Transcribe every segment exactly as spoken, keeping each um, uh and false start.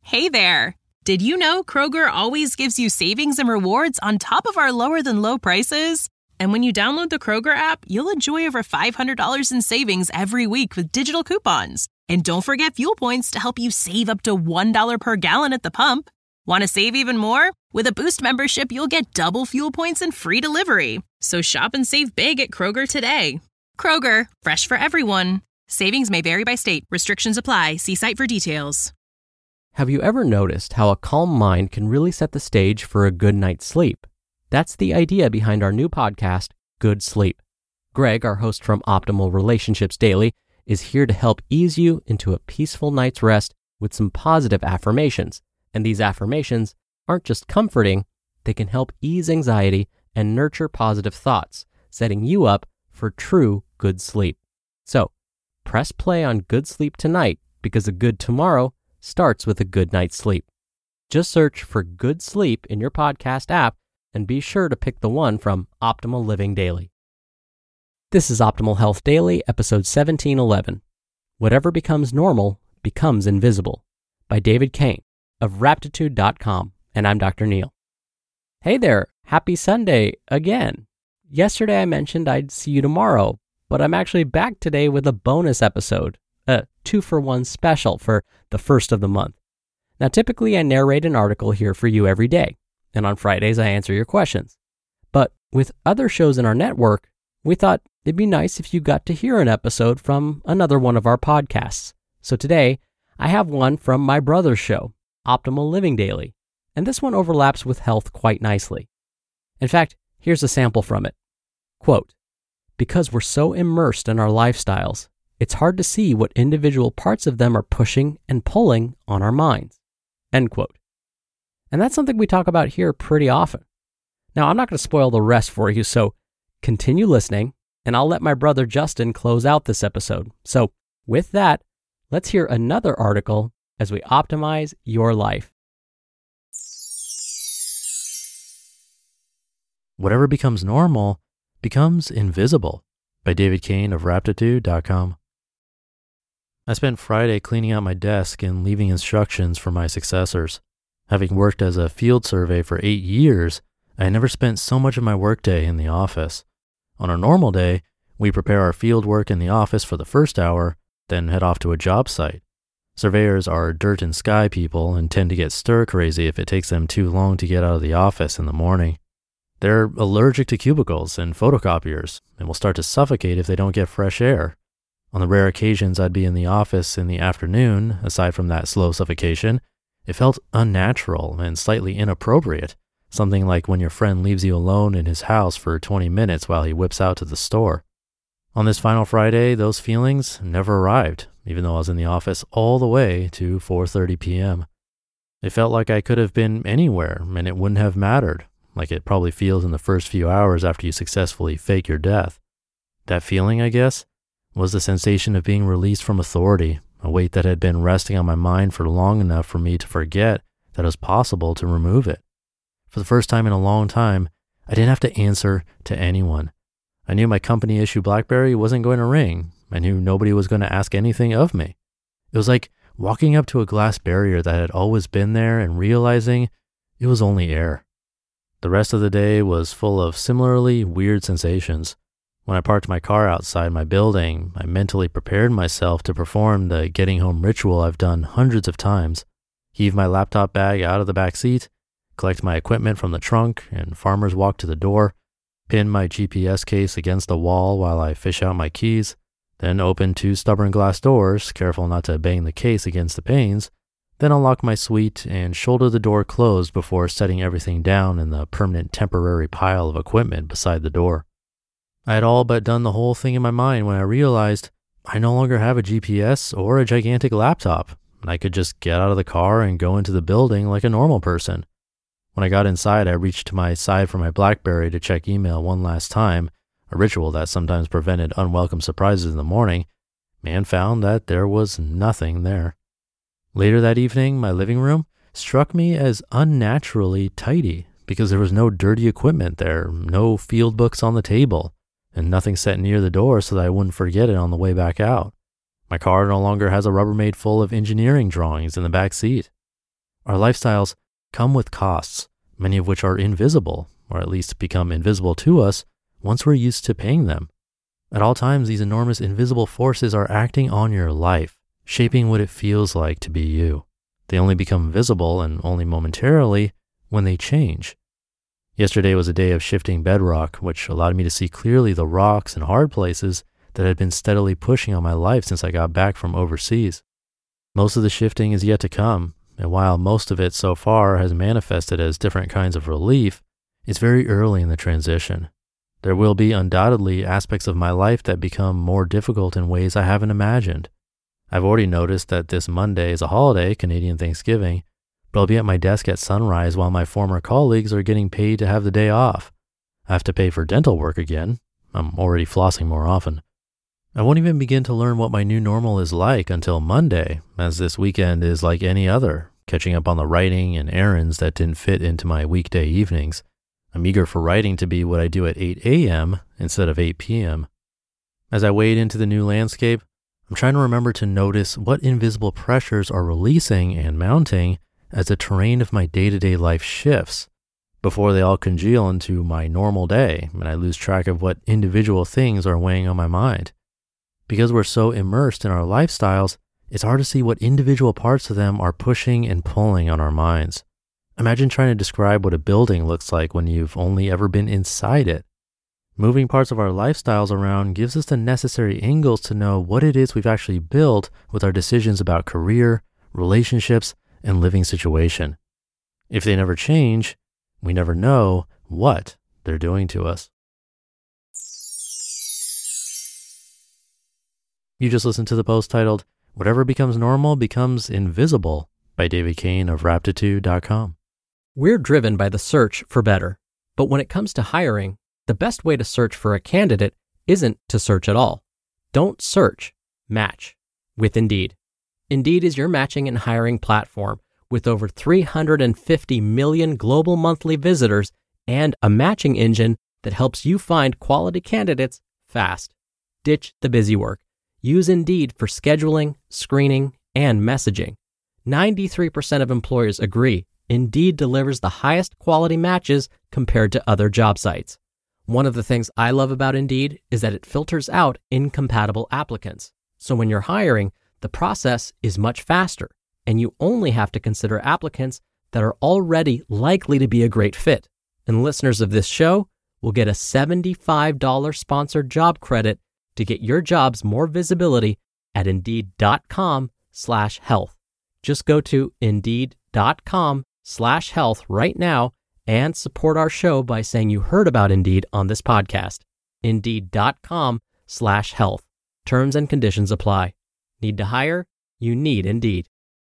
Hey there! Did you know Kroger always gives you savings and rewards on top of our lower-than-low prices? And when you download the Kroger app, you'll enjoy over five hundred dollars in savings every week with digital coupons. And don't forget fuel points to help you save up to one dollar per gallon at the pump. Want to save even more? With a Boost membership, you'll get double fuel points and free delivery. So shop and save big at Kroger today. Kroger, fresh for everyone. Savings may vary by state. Restrictions apply. See site for details. Have you ever noticed how a calm mind can really set the stage for a good night's sleep? That's the idea behind our new podcast, Good Sleep. Greg, our host from Optimal Relationships Daily, is here to help ease you into a peaceful night's rest with some positive affirmations. And these affirmations aren't just comforting, they can help ease anxiety and nurture positive thoughts, setting you up for true good sleep. So, press play on Good Sleep tonight because a good tomorrow starts with a good night's sleep. Just search for Good Sleep in your podcast app and be sure to pick the one from Optimal Living Daily. This is Optimal Health Daily, episode seventeen eleven. Whatever becomes normal becomes invisible, by David Kane of Raptitude dot com, and I'm Doctor Neil. Hey there, happy Sunday again. Yesterday I mentioned I'd see you tomorrow, but I'm actually back today with a bonus episode, a two-for-one special for the first of the month. Now, typically I narrate an article here for you every day, and on Fridays I answer your questions. But with other shows in our network, we thought it'd be nice if you got to hear an episode from another one of our podcasts. So today, I have one from my brother's show, Optimal Living Daily, and this one overlaps with health quite nicely. In fact, here's a sample from it. Quote, "Because we're so immersed in our lifestyles, it's hard to see what individual parts of them are pushing and pulling on our minds." End quote. And that's something we talk about here pretty often. Now, I'm not going to spoil the rest for you, so continue listening, and I'll let my brother Justin close out this episode. So with that, let's hear another article as we optimize your life. Whatever becomes normal becomes invisible, by David Kane of Raptitude dot com. I spent Friday cleaning out my desk and leaving instructions for my successors. Having worked as a field survey for eight years, I never spent so much of my workday in the office. On a normal day, we prepare our field work in the office for the first hour, then head off to a job site. Surveyors are dirt and sky people and tend to get stir crazy if it takes them too long to get out of the office in the morning. They're allergic to cubicles and photocopiers and will start to suffocate if they don't get fresh air. On the rare occasions I'd be in the office in the afternoon, aside from that slow suffocation, it felt unnatural and slightly inappropriate, something like when your friend leaves you alone in his house for twenty minutes while he whips out to the store. On this final Friday, those feelings never arrived, even though I was in the office all the way to four thirty p.m. It felt like I could have been anywhere and it wouldn't have mattered, like it probably feels in the first few hours after you successfully fake your death. That feeling, I guess, was the sensation of being released from authority, a weight that had been resting on my mind for long enough for me to forget that it was possible to remove it. For the first time in a long time, I didn't have to answer to anyone. I knew my company issue BlackBerry wasn't going to ring. I knew nobody was going to ask anything of me. It was like walking up to a glass barrier that had always been there and realizing it was only air. The rest of the day was full of similarly weird sensations. When I parked my car outside my building, I mentally prepared myself to perform the getting home ritual I've done hundreds of times. Heave my laptop bag out of the back seat, collect my equipment from the trunk and farmer's walk to the door, pin my G P S case against the wall while I fish out my keys, then open two stubborn glass doors, careful not to bang the case against the panes, then unlock my suite and shoulder the door closed before setting everything down in the permanent temporary pile of equipment beside the door. I had all but done the whole thing in my mind when I realized I no longer have a G P S or a gigantic laptop, and I could just get out of the car and go into the building like a normal person. When I got inside, I reached to my side for my BlackBerry to check email one last time, a ritual that sometimes prevented unwelcome surprises in the morning, and found that there was nothing there. Later that evening, my living room struck me as unnaturally tidy because there was no dirty equipment there, no field books on the table, and nothing set near the door so that I wouldn't forget it on the way back out. My car no longer has a Rubbermaid full of engineering drawings in the back seat. Our lifestyles come with costs, many of which are invisible, or at least become invisible to us once we're used to paying them. At all times, these enormous invisible forces are acting on your life, shaping what it feels like to be you. They only become visible, and only momentarily, when they change. Yesterday was a day of shifting bedrock, which allowed me to see clearly the rocks and hard places that had been steadily pushing on my life since I got back from overseas. Most of the shifting is yet to come, and while most of it so far has manifested as different kinds of relief, it's very early in the transition. There will be undoubtedly aspects of my life that become more difficult in ways I haven't imagined. I've already noticed that this Monday is a holiday, Canadian Thanksgiving, but I'll be at my desk at sunrise while my former colleagues are getting paid to have the day off. I have to pay for dental work again. I'm already flossing more often. I won't even begin to learn what my new normal is like until Monday, as this weekend is like any other, catching up on the writing and errands that didn't fit into my weekday evenings. I'm eager for writing to be what I do at eight a.m. instead of eight p.m. As I wade into the new landscape, I'm trying to remember to notice what invisible pressures are releasing and mounting as the terrain of my day-to-day life shifts before they all congeal into my normal day and I lose track of what individual things are weighing on my mind. Because we're so immersed in our lifestyles, it's hard to see what individual parts of them are pushing and pulling on our minds. Imagine trying to describe what a building looks like when you've only ever been inside it. Moving parts of our lifestyles around gives us the necessary angles to know what it is we've actually built with our decisions about career, relationships, and living situation. If they never change, we never know what they're doing to us. You just listened to the post titled, Whatever Becomes Normal Becomes Invisible by David Kane of Raptitude dot com. We're driven by the search for better, but when it comes to hiring, the best way to search for a candidate isn't to search at all. Don't search, match with Indeed. Indeed is your matching and hiring platform with over three hundred fifty million global monthly visitors and a matching engine that helps you find quality candidates fast. Ditch the busy work. Use Indeed for scheduling, screening, and messaging. ninety-three percent of employers agree Indeed delivers the highest quality matches compared to other job sites. One of the things I love about Indeed is that it filters out incompatible applicants. So when you're hiring, the process is much faster, and you only have to consider applicants that are already likely to be a great fit. And listeners of this show will get a seventy-five dollars sponsored job credit to get your jobs more visibility at Indeed.com slash health. Just go to Indeed.com slash health right now and support our show by saying you heard about Indeed on this podcast. Indeed.com slash health. Terms and conditions apply. Need to hire? You need Indeed.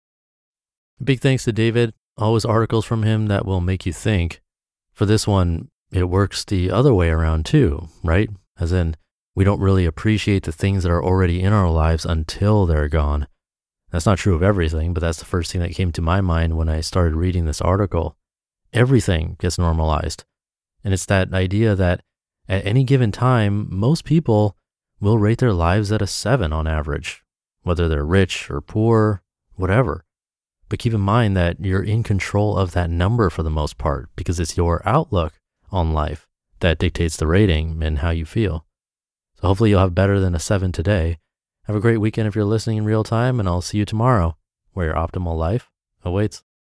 Big thanks to David. Always articles from him that will make you think. For this one, it works the other way around too, right? As in, we don't really appreciate the things that are already in our lives until they're gone. That's not true of everything, but that's the first thing that came to my mind when I started reading this article. Everything gets normalized. And it's that idea that at any given time, most people will rate their lives at a seven on average, whether they're rich or poor, whatever. But keep in mind that you're in control of that number for the most part because it's your outlook on life that dictates the rating and how you feel. So hopefully you'll have better than a seven today. Have a great weekend if you're listening in real time, and I'll see you tomorrow where your optimal life awaits.